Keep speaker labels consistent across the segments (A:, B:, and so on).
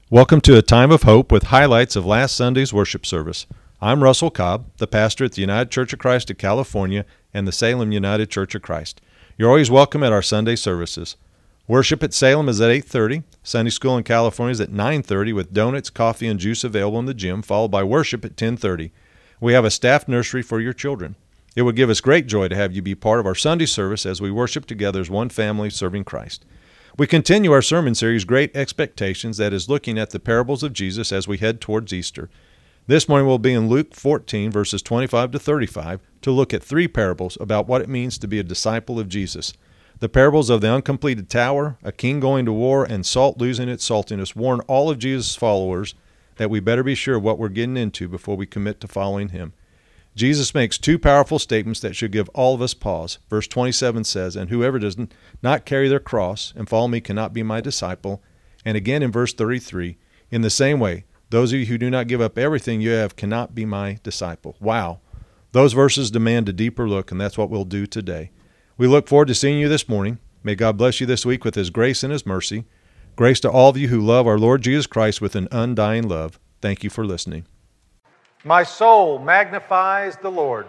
A: Welcome to a time of hope with highlights of last Sunday's worship service. I'm Russell Cobb, the pastor at the United Church of Christ of California and the Salem United Church of Christ. You're always welcome at our Sunday services. Worship at Salem is at 8:30. Sunday school in California is at 9:30 with donuts, coffee, and juice available in the gym, followed by worship at 10:30. We have a staff nursery for your children. It would give us great joy to have you be part of our Sunday service as we worship together as one family serving Christ. We continue our sermon series, Great Expectations, that is looking at the parables of Jesus as we head towards Easter. This morning we'll be in Luke 14, verses 25 to 35, to look at three parables about what it means to be a disciple of Jesus. The parables of the uncompleted tower, a king going to war, and salt losing its saltiness warn all of Jesus' followers that we better be sure of what we're getting into before we commit to following him. Jesus makes two powerful statements that should give all of us pause. Verse 27 says, "And whoever does not carry their cross and follow me cannot be my disciple." And again in verse 33, "In the same way, those of you who do not give up everything you have cannot be my disciple." Wow. Those verses demand a deeper look, and that's what we'll do today. We look forward to seeing you this morning. May God bless you this week with his grace and his mercy. Grace to all of you who love our Lord Jesus Christ with an undying love. Thank you for listening.
B: My soul magnifies the Lord.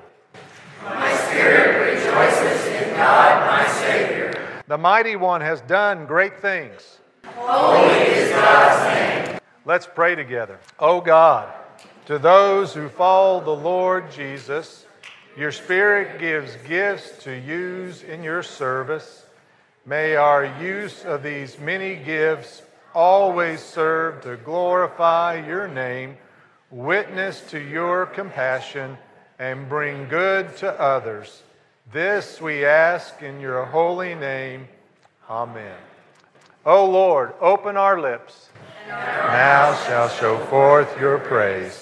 C: My spirit rejoices in God, my Savior.
B: The Mighty One has done great things.
C: Holy is God's name.
B: Let's pray together. O God, to those who follow the Lord Jesus, your Spirit gives gifts to use in your service. May our use of these many gifts always serve to glorify your name, witness to your compassion, and bring good to others. This we ask in your holy name. Amen. O Lord, open our lips. Now shall show forth your praise.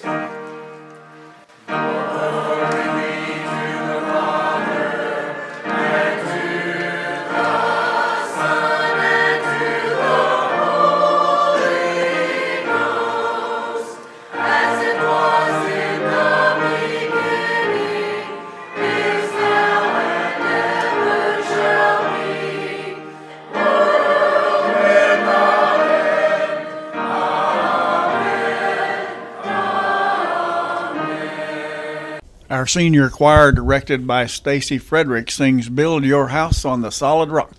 D: Our senior choir, directed by Stacy Frederick, sings "Build Your House on the Solid Rock."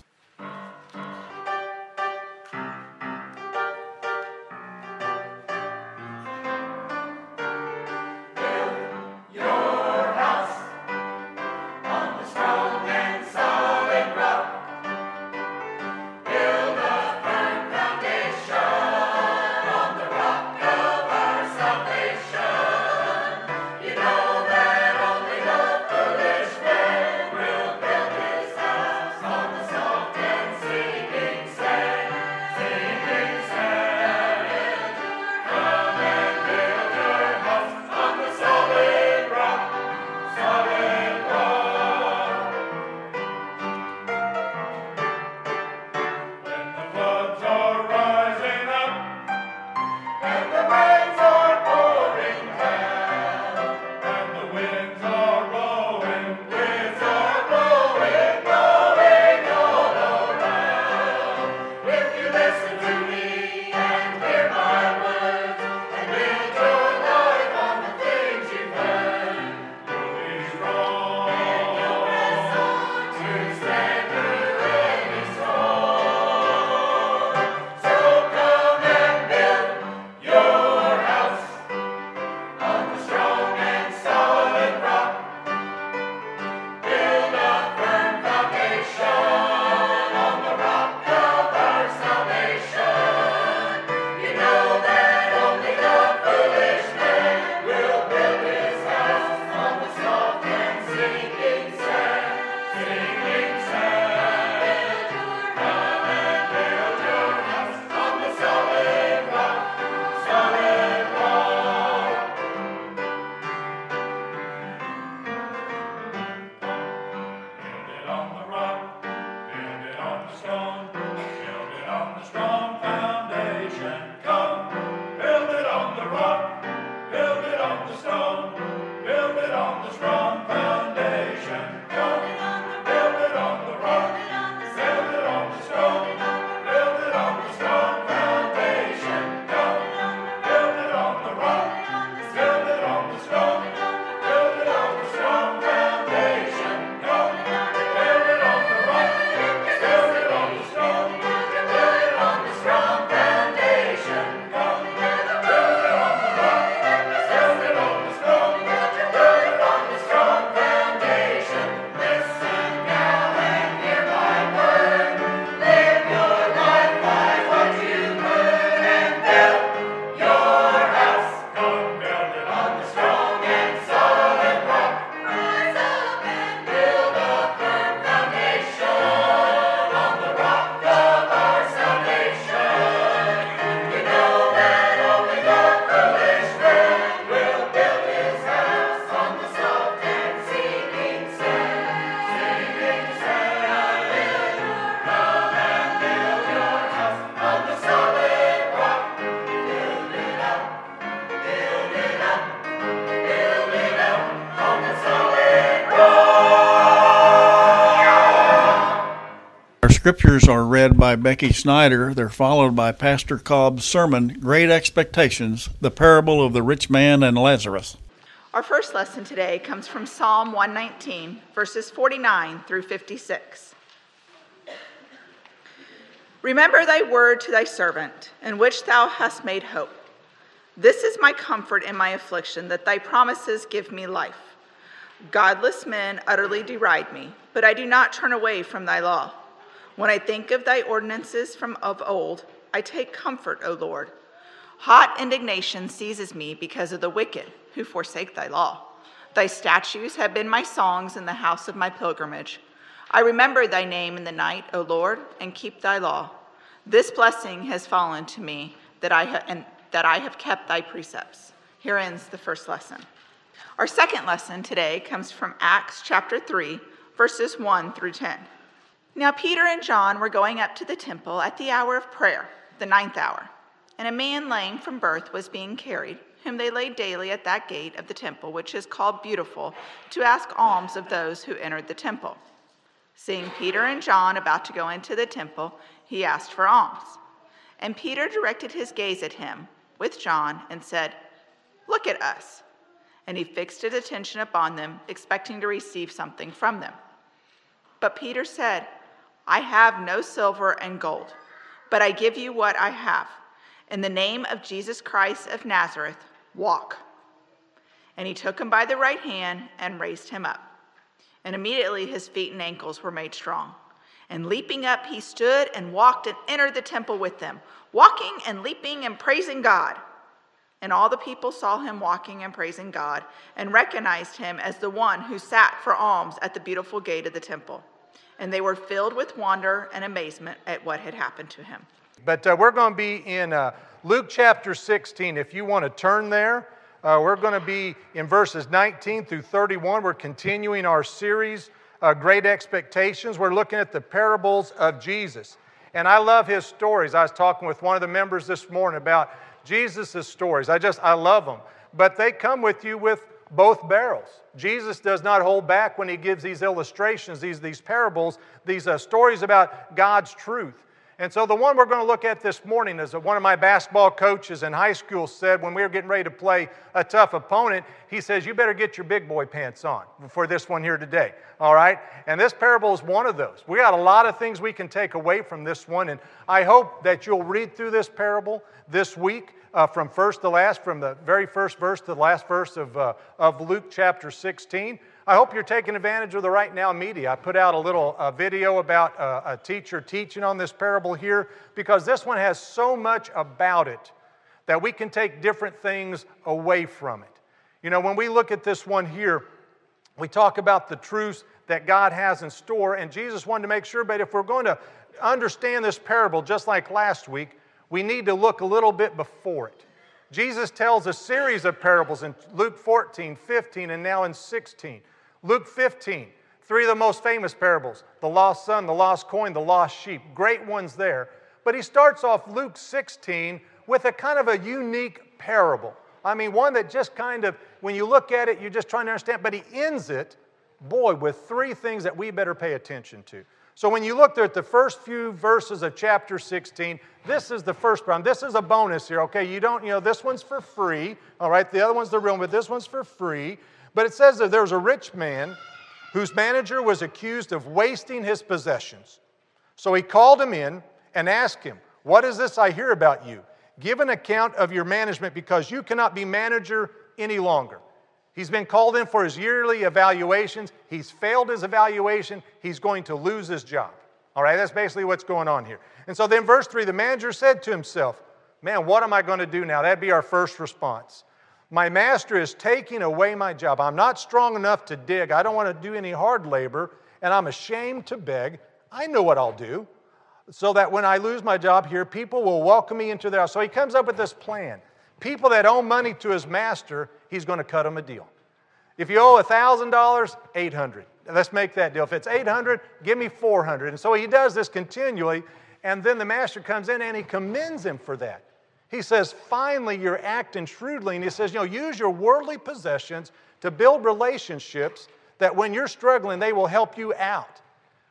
D: Scriptures are read by Becky Snyder. They're followed by Pastor Cobb's sermon, Great Expectations, the parable of the rich man and Lazarus.
E: Our first lesson today comes from Psalm 119, verses 49 through 56. Remember thy word to thy servant, in which thou hast made hope. This is my comfort in my affliction, that thy promises give me life. Godless men utterly deride me, but I do not turn away from thy law. When I think of thy ordinances from of old, I take comfort, O Lord. Hot indignation seizes me because of the wicked who forsake thy law. Thy statutes have been my songs in the house of my pilgrimage. I remember thy name in the night, O Lord, and keep thy law. This blessing has fallen to me, that I have kept thy precepts. Here ends the first lesson. Our second lesson today comes from Acts chapter 3, verses 1 through 10. Now Peter and John were going up to the temple at the hour of prayer, the 9th hour, and a man lame from birth was being carried, whom they laid daily at that gate of the temple, which is called Beautiful, to ask alms of those who entered the temple. Seeing Peter and John about to go into the temple, he asked for alms. And Peter directed his gaze at him with John and said, "Look at us." And he fixed his attention upon them, expecting to receive something from them. But Peter said, "I have no silver and gold, but I give you what I have. In the name of Jesus Christ of Nazareth, walk." And he took him by the right hand and raised him up. And immediately his feet and ankles were made strong. And leaping up, he stood and walked and entered the temple with them, walking and leaping and praising God. And all the people saw him walking and praising God, and recognized him as the one who sat for alms at the beautiful gate of the temple. And they were filled with wonder and amazement at what had happened to him.
B: But we're going to be in Luke chapter 16. If you want to turn there, we're going to be in verses 19 through 31. We're continuing our series, Great Expectations. We're looking at the parables of Jesus. And I love his stories. I was talking with one of the members this morning about Jesus' stories. I love them. But they come with you with both barrels. Jesus does not hold back when he gives these illustrations, these parables, these stories about God's truth. And so the one we're going to look at this morning is one of my basketball coaches in high school said when we were getting ready to play a tough opponent, he says, "You better get your big boy pants on for this one here today." All right? And this parable is one of those. We got a lot of things we can take away from this one, and I hope that you'll read through this parable this week from first to last, from the very first verse to the last verse of Luke chapter 16. I hope you're taking advantage of the Right Now media. I put out a little video about a teacher teaching on this parable here because this one has so much about it that we can take different things away from it. You know, when we look at this one here, we talk about the truths that God has in store, and Jesus wanted to make sure, but if we're going to understand this parable just like last week, we need to look a little bit before it. Jesus tells a series of parables in Luke 14, 15, and now in 16. Luke 15, three of the most famous parables, the lost son, the lost coin, the lost sheep. Great ones there. But he starts off Luke 16 with a kind of a unique parable. I mean, one that just kind of, when you look at it, you're just trying to understand. But he ends it, boy, with three things that we better pay attention to. So when you look there at the first few verses of chapter 16, this is the first problem. This is a bonus here, okay? This one's for free, all right? The other one's the real one, but this one's for free. But it says that there was a rich man whose manager was accused of wasting his possessions. So he called him in and asked him, "What is this I hear about you? Give an account of your management because you cannot be manager any longer." He's been called in for his yearly evaluations. He's failed his evaluation. He's going to lose his job. All right, that's basically what's going on here. And so then verse 3, the manager said to himself, "Man, what am I going to do now?" That'd be our first response. "My master is taking away my job. I'm not strong enough to dig. I don't want to do any hard labor, and I'm ashamed to beg. I know what I'll do so that when I lose my job here, people will welcome me into their house." So he comes up with this plan. People that owe money to his master, he's going to cut them a deal. If you owe $1,000, $800. Let's make that deal. If it's $800, give me $400. And so he does this continually, and then the master comes in and he commends him for that. He says, "Finally, you're acting shrewdly." And he says, use your worldly possessions to build relationships that when you're struggling, they will help you out.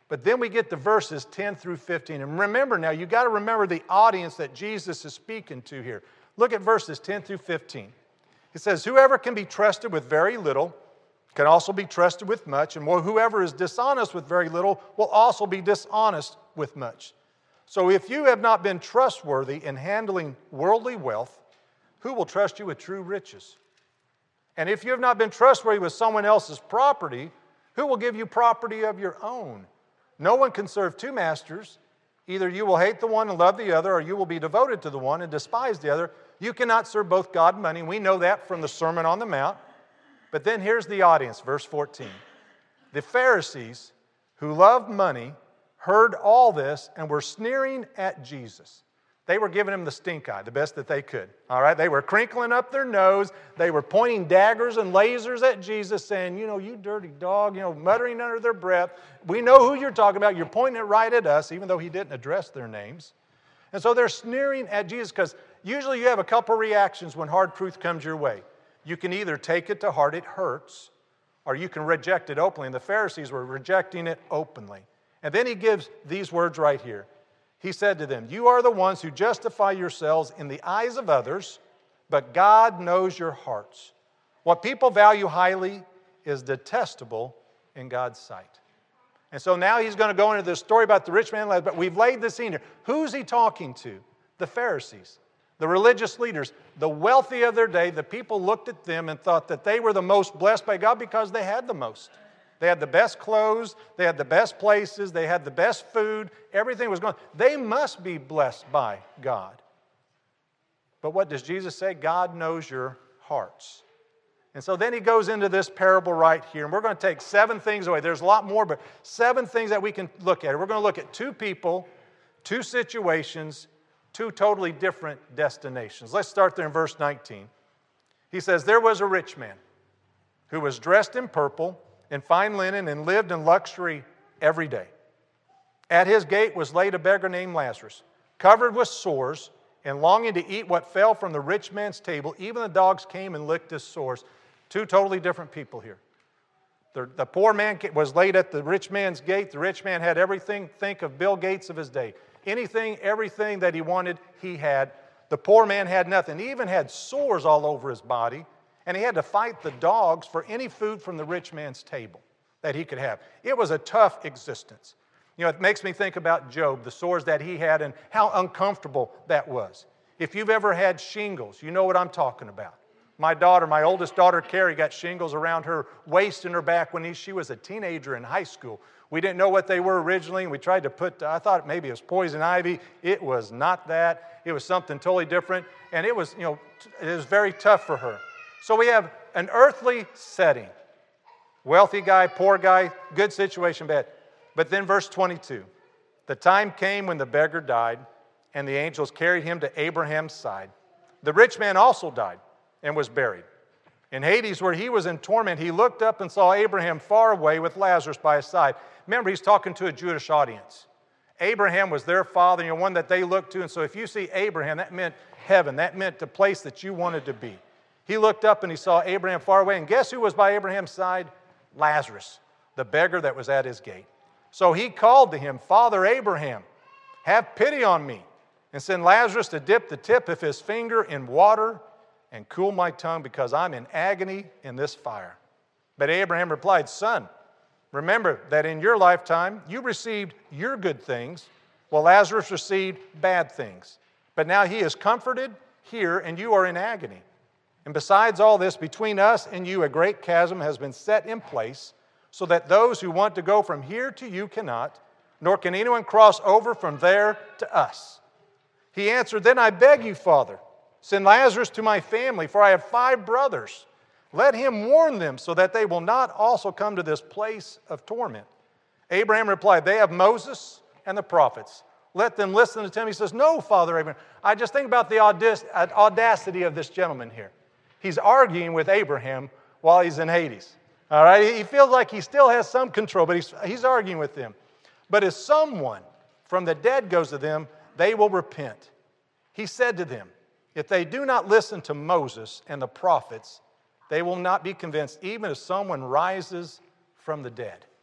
B: But then we get to verses 10 through 15. And remember now, you've got to remember the audience that Jesus is speaking to here. Look at verses 10 through 15. It says, whoever can be trusted with very little can also be trusted with much, and whoever is dishonest with very little will also be dishonest with much. So if you have not been trustworthy in handling worldly wealth, who will trust you with true riches? And if you have not been trustworthy with someone else's property, who will give you property of your own? No one can serve two masters. Either you will hate the one and love the other, or you will be devoted to the one and despise the other. You cannot serve both God and money. We know that from the Sermon on the Mount. But then here's the audience, verse 14. The Pharisees, who loved money, heard all this and were sneering at Jesus. They were giving him the stink eye, the best that they could. All right, they were crinkling up their nose. They were pointing daggers and lasers at Jesus, saying, you dirty dog, muttering under their breath. We know who you're talking about. You're pointing it right at us, even though he didn't address their names. And so they're sneering at Jesus because usually you have a couple reactions when hard truth comes your way. You can either take it to heart, it hurts, or you can reject it openly. And the Pharisees were rejecting it openly. And then he gives these words right here. He said to them, you are the ones who justify yourselves in the eyes of others, but God knows your hearts. What people value highly is detestable in God's sight. And so now he's going to go into this story about the rich man and Lazarus, but we've laid the scene here. Who's he talking to? The Pharisees, the religious leaders, the wealthy of their day. The people looked at them and thought that they were the most blessed by God because they had the most. They had the best clothes, they had the best places, they had the best food, everything was going. They must be blessed by God. But what does Jesus say? God knows your hearts. And so then he goes into this parable right here, and we're going to take 7 things away. There's a lot more, but 7 things that we can look at. We're going to look at 2 people, 2 situations, 2 totally different destinations. Let's start there in verse 19. He says, there was a rich man who was dressed in purple, in fine linen, and lived in luxury every day. At his gate was laid a beggar named Lazarus, covered with sores, and longing to eat what fell from the rich man's table. Even the dogs came and licked his sores. 2 totally different people here. The poor man was laid at the rich man's gate. The rich man had everything. Think of Bill Gates of his day. Anything, everything that he wanted, he had. The poor man had nothing. He even had sores all over his body. And he had to fight the dogs for any food from the rich man's table that he could have. It was a tough existence. It makes me think about Job, the sores that he had and how uncomfortable that was. If you've ever had shingles, you know what I'm talking about. My oldest daughter, Carrie, got shingles around her waist and her back when she was a teenager in high school. We didn't know what they were originally. We tried to I thought maybe it was poison ivy. It was not that. It was something totally different. And it was very tough for her. So we have an earthly setting. Wealthy guy, poor guy, good situation, bad. But then verse 22. The time came when the beggar died, and the angels carried him to Abraham's side. The rich man also died and was buried. In Hades, where he was in torment, he looked up and saw Abraham far away with Lazarus by his side. Remember, he's talking to a Jewish audience. Abraham was their father, one that they looked to. And so if you see Abraham, that meant heaven. That meant the place that you wanted to be. He looked up and he saw Abraham far away. And guess who was by Abraham's side? Lazarus, the beggar that was at his gate. So he called to him, Father Abraham, have pity on me, and send Lazarus to dip the tip of his finger in water and cool my tongue, because I'm in agony in this fire. But Abraham replied, Son, remember that in your lifetime you received your good things, while Lazarus received bad things. But now he is comforted here, and you are in agony. And besides all this, between us and you a great chasm has been set in place, so that those who want to go from here to you cannot, nor can anyone cross over from there to us. He answered, Then I beg you, Father, send Lazarus to my family, for I have 5 brothers. Let him warn them, so that they will not also come to this place of torment. Abraham replied, They have Moses and the prophets. Let them listen to him. He says, No, Father Abraham. I just think about the audacity of this gentleman here. He's arguing with Abraham while he's in Hades. All right? He feels like he still has some control, but he's arguing with them. But as someone from the dead goes to them, they will repent. He said to them, If they do not listen to Moses and the prophets, they will not be convinced, even if someone rises from the dead.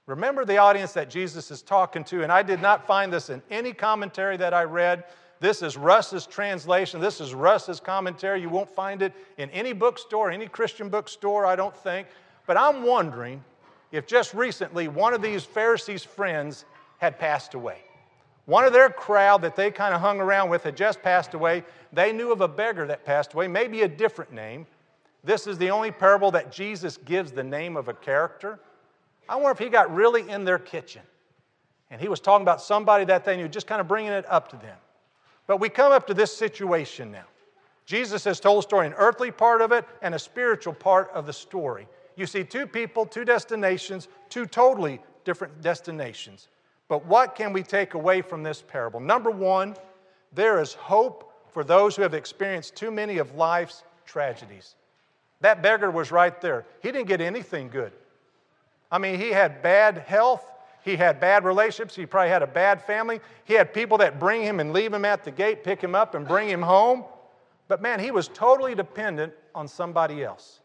B: Remember the audience that Jesus is talking to, and I did not find this in any commentary that I read. This is Russ's translation. This is Russ's commentary. You won't find it in any bookstore, any Christian bookstore, I don't think. But I'm wondering if just recently one of these Pharisees' friends had passed away. One of their crowd that they kind of hung around with had just passed away. They knew of a beggar that passed away, maybe a different name. This is the only parable that Jesus gives the name of a character. I wonder if he got really in their kitchen and he was talking about somebody that they knew, just kind of bringing it up to them. But we come up to this situation now. Jesus has told a story, an earthly part of it and a spiritual part of the story. You see two people, two destinations, two totally different destinations. But what can we take away from this parable? Number one, there is hope for those who have experienced too many of life's tragedies. That beggar was right there. He didn't get anything good. I mean, he had bad health. He had bad relationships. He probably had a bad family. He had people that bring him and leave him at the gate, pick him up and bring him home. But man, he was totally dependent on somebody else.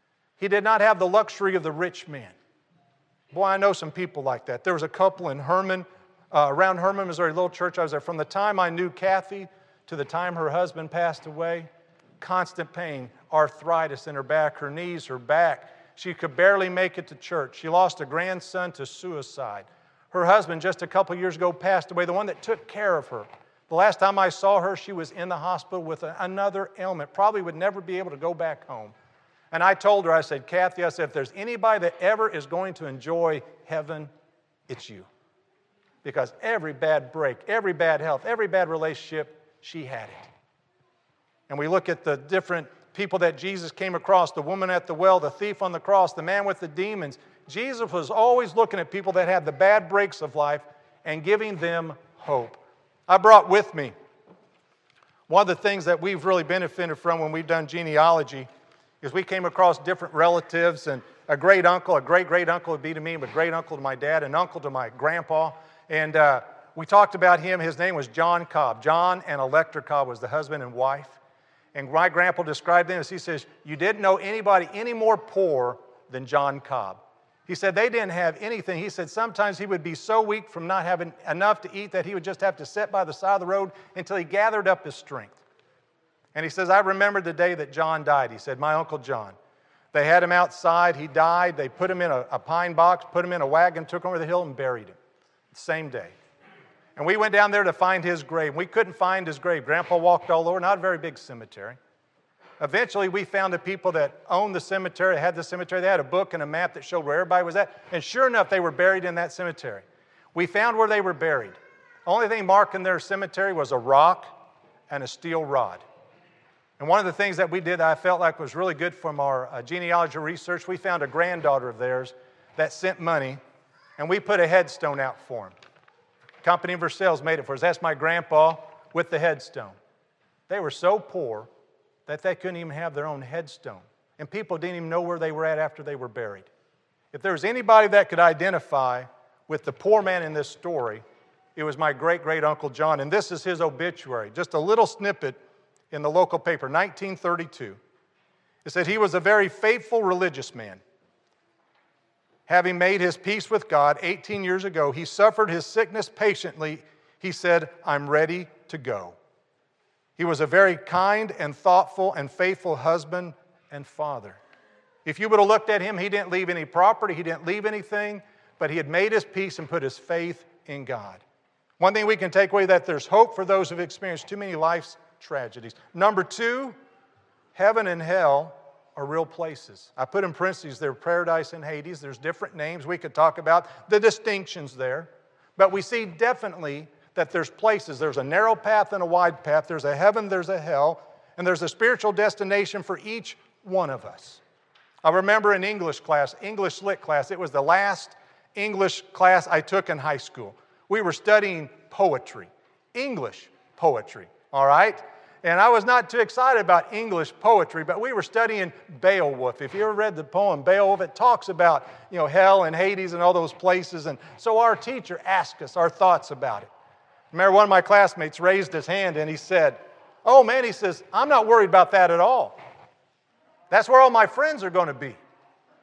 B: He did not have the luxury of the rich man. Boy, I know some people like that. There was a couple in Herman, around Herman, Missouri, a little church I was there. From the time I knew Kathy to the time her husband passed away, constant pain, arthritis in her back, her knees, her back. She could barely make it to church. She lost a grandson to suicide. Her husband, just a couple years ago, passed away, the one that took care of her. The last time I saw her, she was in the hospital with another ailment, probably would never be able to go back home. And I told her, I said, Kathy, I said, if there's anybody that ever is going to enjoy heaven, it's you. Because every bad break, every bad health, every bad relationship, she had it. And we look at the different people that Jesus came across, the woman at the well, the thief on the cross, the man with the demons. Jesus was always looking at people that had the bad breaks of life and giving them hope. I brought with me one of the things that we've really benefited from when we've done genealogy is we came across different relatives, and a great uncle, a great-great uncle would be to me, but great uncle to my dad, an uncle to my grandpa. And we talked about him. His name was John Cobb. John and Electra Cobb was the husband and wife. And my grandpa described them as, he says, you didn't know anybody any more poor than John Cobb. He said they didn't have anything. He said sometimes he would be so weak from not having enough to eat that he would just have to sit by the side of the road until he gathered up his strength. And he says, I remember the day that John died. He said, my Uncle John. They had him outside. He died. They put him in a pine box, put him in a wagon, took him over the hill and buried him. The same day. And we went down there to find his grave. We couldn't find his grave. Grandpa walked all over, not a very big cemetery. Eventually, we found the people that owned the cemetery, had the cemetery. They had a book and a map that showed where everybody was at. And sure enough, they were buried in that cemetery. We found where they were buried. Only thing marking their cemetery was a rock and a steel rod. And one of the things that we did that I felt like was really good from our genealogy research, we found a granddaughter of theirs that sent money, and we put a headstone out for him. Company of Versailles made it for us. That's my grandpa with the headstone. They were so poor that they couldn't even have their own headstone. And people didn't even know where they were at after they were buried. If there was anybody that could identify with the poor man in this story, it was my great-great-uncle John. And this is his obituary, just a little snippet in the local paper, 1932. It said, he was a very faithful religious man. Having made his peace with God 18 years ago, he suffered his sickness patiently. He said, I'm ready to go. He was a very kind and thoughtful and faithful husband and father. If you would have looked at him, he didn't leave any property, he didn't leave anything, but he had made his peace and put his faith in God. One thing we can take away that there's hope for those who've experienced too many life's tragedies. Number two, heaven and hell are real places. I put in parentheses there, paradise and Hades. There's different names. We could talk about the distinctions there. But we see definitely that there's places. There's a narrow path and a wide path. There's a heaven, there's a hell, and there's a spiritual destination for each one of us. I remember in English class, English Lit class, it was the last English class I took in high school. We were studying poetry, English poetry. All right? And I was not too excited about English poetry, but we were studying Beowulf. If you ever read the poem Beowulf, it talks about, hell and Hades and all those places. And so our teacher asked us our thoughts about it. Remember, one of my classmates raised his hand and he said, oh man, he says, I'm not worried about that at all. That's where all my friends are going to be.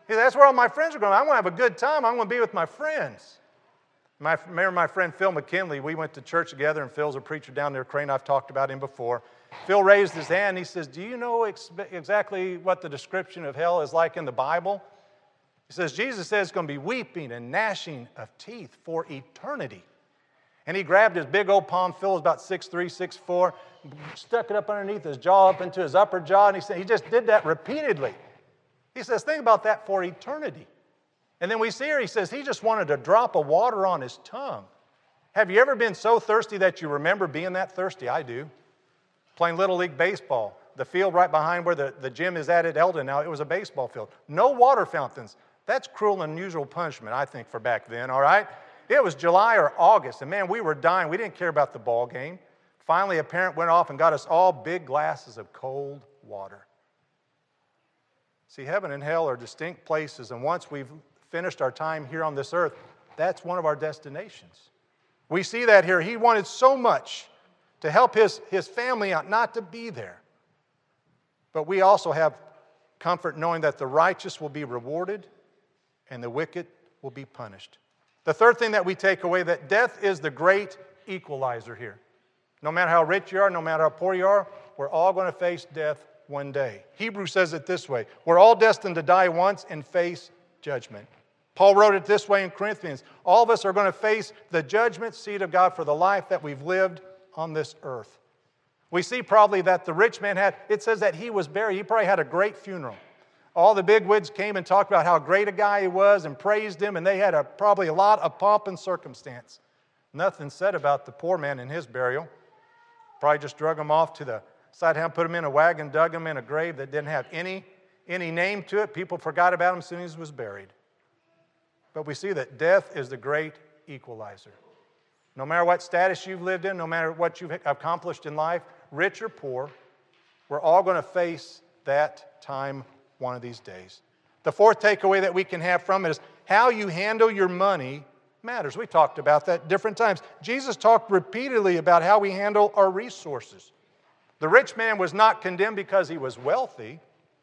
B: That's where all my friends are going. I'm going to have a good time. I'm going to be with my friends. Remember my friend Phil McKinley? We went to church together, and Phil's a preacher down there at Crane. I've talked about him before. Phil raised his hand. He says, do you know exactly what the description of hell is like in the Bible? He says, Jesus says it's going to be weeping and gnashing of teeth for eternity. And he grabbed his big old palm. Phil was about 6'3", 6'4", stuck it up underneath his jaw, up into his upper jaw, and he said he just did that repeatedly. He says, think about that for eternity. And then we see here, he says he just wanted a drop of water on his tongue. Have you ever been so thirsty that you remember being that thirsty? I do. Playing Little League Baseball. The field right behind where the gym is at Eldon now, it was a baseball field. No water fountains. That's cruel and unusual punishment, I think, for back then, all right? It was July or August, and man, we were dying. We didn't care about the ball game. Finally, a parent went off and got us all big glasses of cold water. See, heaven and hell are distinct places, and once we've finished our time here on this earth, that's one of our destinations. We see that here. He wanted so much to help his family out not to be there. But we also have comfort knowing that the righteous will be rewarded and the wicked will be punished. The third thing that we take away, that death is the great equalizer here. No matter how rich you are, no matter how poor you are, we're all going to face death one day. Hebrews says it this way: we're all destined to die once and face judgment. Paul wrote it this way in Corinthians: all of us are going to face the judgment seat of God for the life that we've lived on this earth. We see probably that the rich man it says that he was buried. He probably had a great funeral. All the bigwigs came and talked about how great a guy he was and praised him, and they had probably a lot of pomp and circumstance. Nothing said about the poor man in his burial. Probably just drug him off to the side of put him in a wagon, dug him in a grave that didn't have any name to it. People forgot about him as soon as he was buried. But we see that death is the great equalizer. No matter what status you've lived in, no matter what you've accomplished in life, rich or poor, we're all going to face that time one of these days. The fourth takeaway that we can have from it is how you handle your money matters. We talked about that different times. Jesus talked repeatedly about how we handle our resources. The rich man was not condemned because he was wealthy.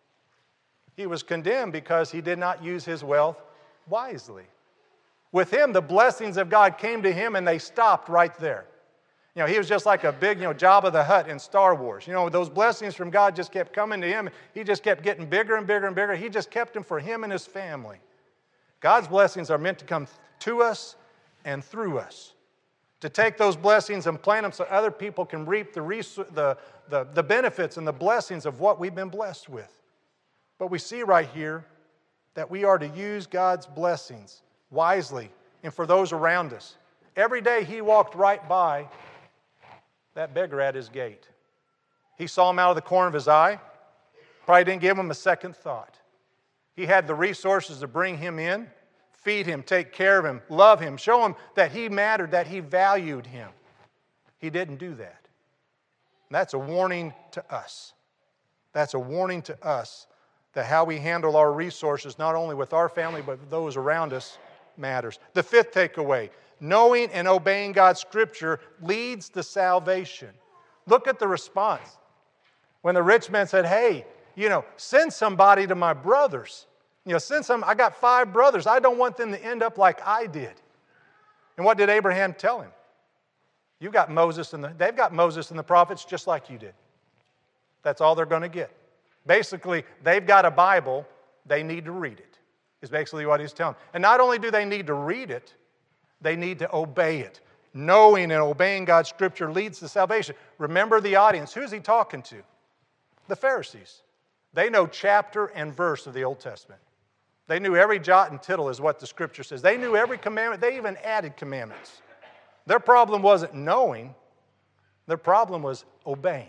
B: He was condemned because he did not use his wealth wisely. With him, the blessings of God came to him and they stopped right there. He was just like a big, Jabba the Hutt in Star Wars. Those blessings from God just kept coming to him. He just kept getting bigger and bigger and bigger. He just kept them for him and his family. God's blessings are meant to come to us and through us. To take those blessings and plant them so other people can reap the benefits and the blessings of what we've been blessed with. But we see right here that we are to use God's blessings wisely and for those around us. Every day he walked right by that beggar at his gate. He saw him out of the corner of his eye. Probably didn't give him a second thought. He had the resources to bring him in, feed him, take care of him, love him, show him that he mattered, that he valued him. He didn't do that. And that's a warning to us. That's a warning to us that how we handle our resources, not only with our family, but with those around us, matters. The fifth takeaway: knowing and obeying God's Scripture leads to salvation. Look at the response. When the rich man said, hey, send somebody to my brothers. I got 5 brothers. I don't want them to end up like I did. And what did Abraham tell him? They've got Moses and the prophets just like you did. That's all they're going to get. Basically, they've got a Bible. They need to read it, is basically what he's telling them. And not only do they need to read it, they need to obey it. Knowing and obeying God's Scripture leads to salvation. Remember the audience. Who's he talking to? The Pharisees. They know chapter and verse of the Old Testament. They knew every jot and tittle is what the Scripture says. They knew every commandment. They even added commandments. Their problem wasn't knowing. Their problem was obeying.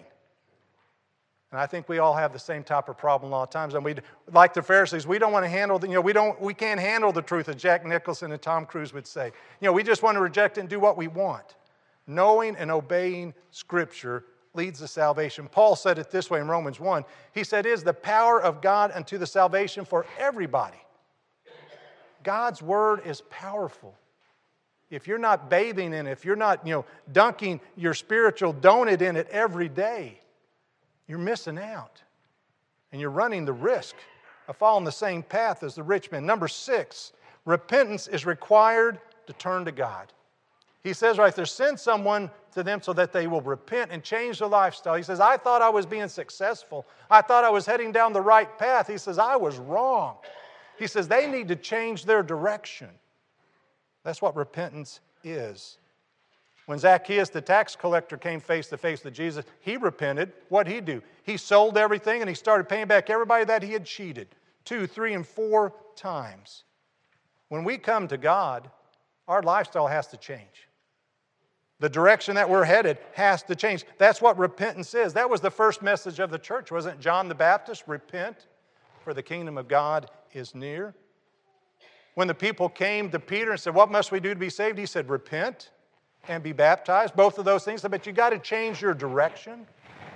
B: And I think we all have the same type of problem a lot of times. And we, like the Pharisees, we don't want to handle, we can't handle the truth, as Jack Nicholson and Tom Cruise would say. We just want to reject it and do what we want. Knowing and obeying Scripture leads to salvation. Paul said it this way in Romans 1. He said, "It is the power of God unto the salvation for everybody." God's Word is powerful. If you're not bathing in it, if you're not, dunking your spiritual donut in it every day, you're missing out. And you're running the risk of following the same path as the rich man. Number 6, repentance is required to turn to God. He says right there, send someone to them so that they will repent and change their lifestyle. He says, I thought I was being successful. I thought I was heading down the right path. He says, I was wrong. He says, they need to change their direction. That's what repentance is. When Zacchaeus, the tax collector, came face to face with Jesus, he repented. What'd he do? He sold everything and he started paying back everybody that he had cheated 2, 3, and 4 times. When we come to God, our lifestyle has to change. The direction that we're headed has to change. That's what repentance is. That was the first message of the church, wasn't it? John the Baptist, repent, for the kingdom of God is near. When the people came to Peter and said, what must we do to be saved? He said, repent and be baptized. Both of those things. But you got to change your direction.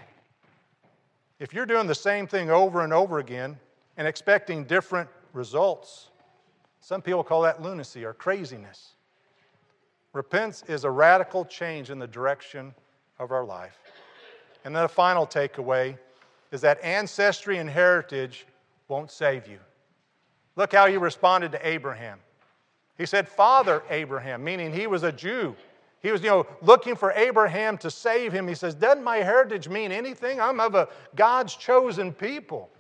B: If you're doing the same thing over and over again and expecting different results, some people call that lunacy or craziness. Repentance is a radical change in the direction of our life. And then a final takeaway is that ancestry and heritage won't save you. Look how he responded to Abraham. He said, Father Abraham, meaning he was a Jew. He was, looking for Abraham to save him. He says, doesn't my heritage mean anything? I'm of God's chosen people.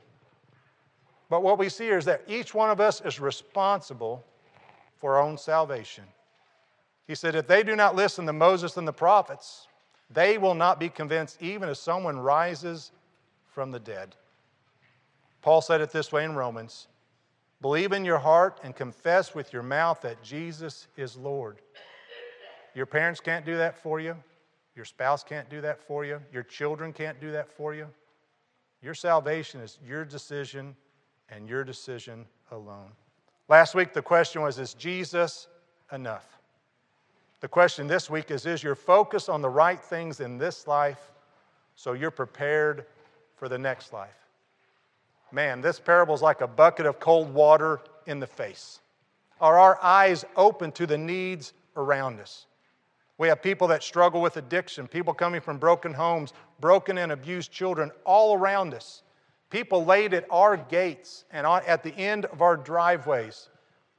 B: But what we see here is that each one of us is responsible for our own salvation. He said, if they do not listen to Moses and the prophets, they will not be convinced even if someone rises from the dead. Paul said it this way in Romans, believe in your heart and confess with your mouth that Jesus is Lord. Your parents can't do that for you. Your spouse can't do that for you. Your children can't do that for you. Your salvation is your decision and your decision alone. Last week the question was, is Jesus enough? The question this week is your focus on the right things in this life so you're prepared for the next life? Man, this parable is like a bucket of cold water in the face. Are our eyes open to the needs around us? We have people that struggle with addiction, people coming from broken homes, broken and abused children all around us. People laid at our gates and at the end of our driveways.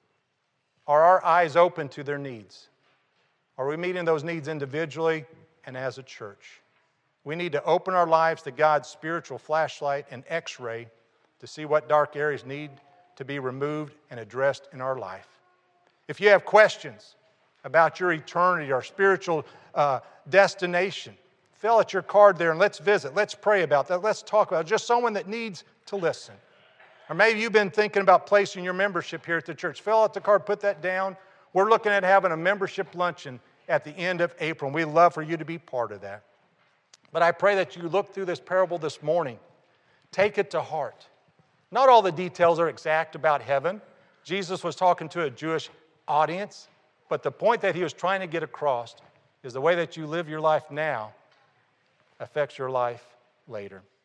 B: Are our eyes open to their needs? Are we meeting those needs individually and as a church? We need to open our lives to God's spiritual flashlight and x-ray to see what dark areas need to be removed and addressed in our life. If you have questions about your eternity or spiritual destination, fill out your card there and let's visit. Let's pray about that. Let's talk about it. Just someone that needs to listen. Or maybe you've been thinking about placing your membership here at the church. Fill out the card, put that down. We're looking at having a membership luncheon at the end of April, and we'd love for you to be part of that. But I pray that you look through this parable this morning. Take it to heart. Not all the details are exact about heaven. Jesus was talking to a Jewish audience, but the point that he was trying to get across is the way that you live your life now affects your life later.